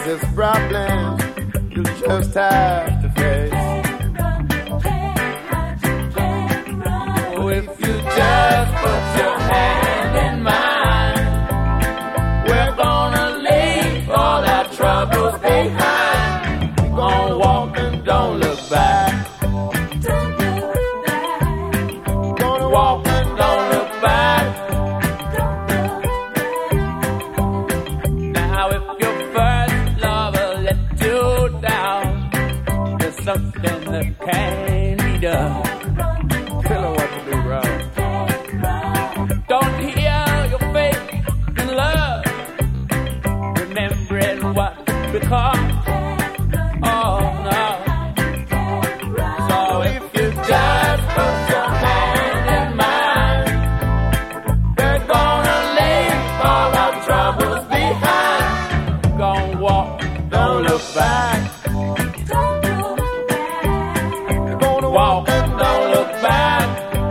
this problem you just have to face. Oh, if you just put your hand in mine, we're gonna leave all our troubles behind. We're gonna walk and don't look back. Gonna walk and don't look back. Now if your first lover let you down, there's something that can be done. Tell her what to do, bro. Don't hear your faith in love, remembering what become. Oh no. So if you just put your hand in mine, we're gonna leave all our troubles behind. Gonna walk, don't look back. Gonna walk and don't look back.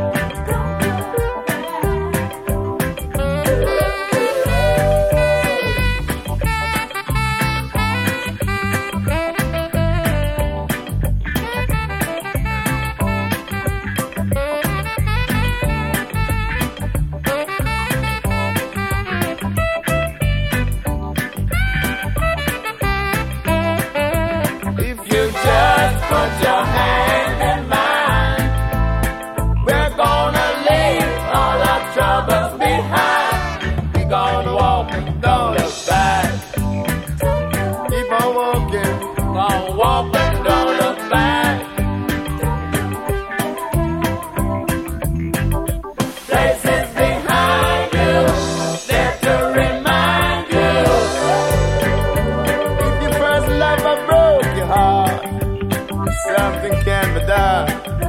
If you just put your hand in mine, we're gonna leave all our troubles behind. We're gonna walk and don't look back. Keep on walking. Gonna walk and don't look back. Places behind you, there to remind you. If your first lover broke your heart, something can be done.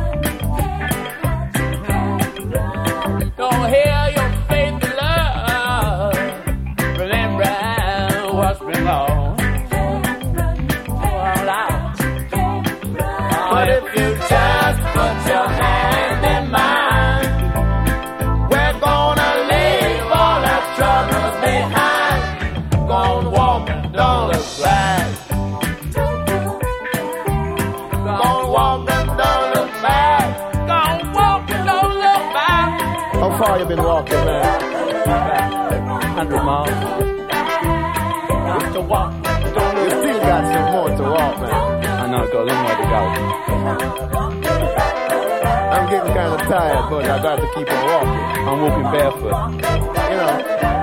Don't hear your faith in love, remember what's been lost. All out. But if you just put your hand in mine, we're gonna leave all our troubles behind. Gonna walk and don't look back. Gonna walk and don't look back. Gonna walk and don't look back. How far you been walking, man? 100 miles. Just to walk. You still got some more to walk, man. I know, got a long way to go. I'm getting kind of tired, but I got to keep on walking. I'm walking barefoot. You know.